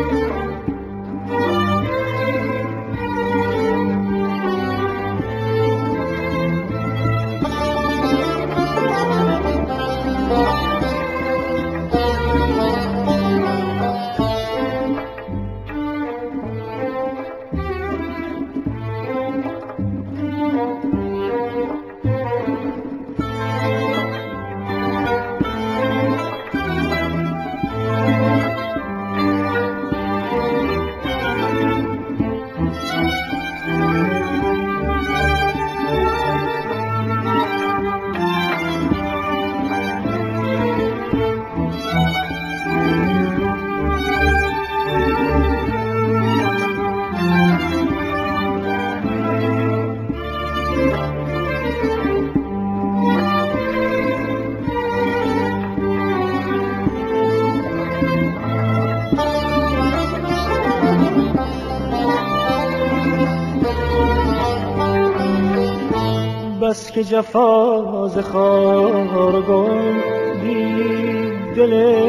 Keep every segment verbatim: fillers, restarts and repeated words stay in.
بس که جفاز خار و گل بی دل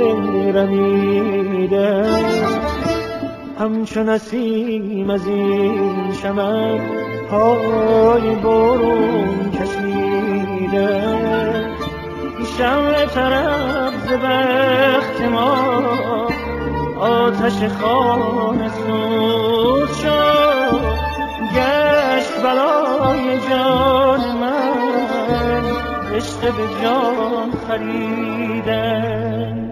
رمیده، همچون نسیم از این چمن پای برون کشیده. شمع طرب ز بخت ما آتش خانه سوز شد، گشت بلای جان من عشق به جان خریدن.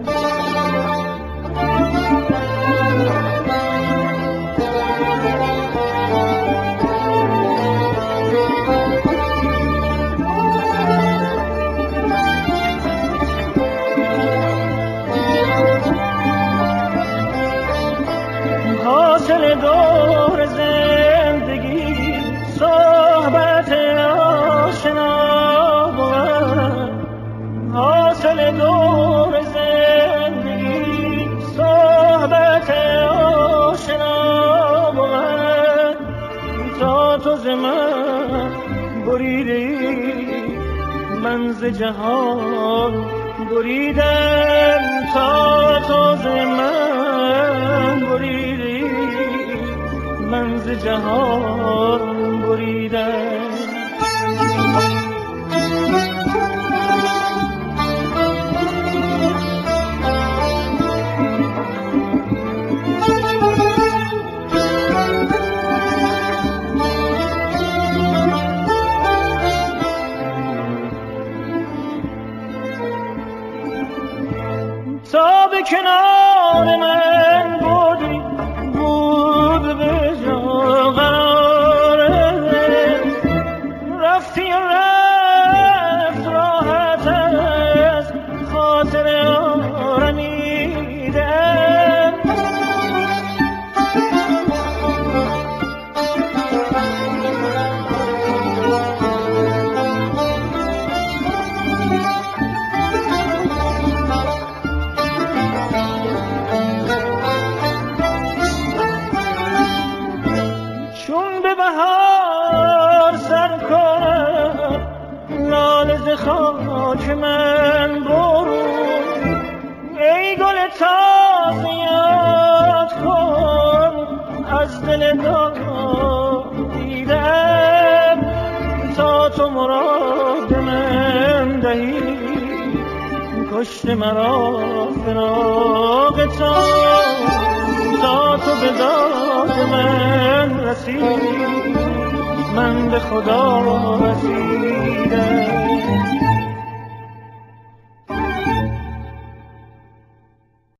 حاصل دور زندگی صحبت آشنا بود، حاصل دور زندگی صحبت آشنا بود. تا تو ز من بریدی من ز جهان بریدم، تا تو ز من بریدی من ز جهان بریدم. تا به کنار من بودی بود به جا قراره، رفتی و رفت راحت از خاطر آرمیدم. خاک من برون ای گل تازه یاد کن، از دل دیدم تا تو مراد من دهی. کشت مرا فراق تو تا تو به داد من رسید، من به خدا رسید.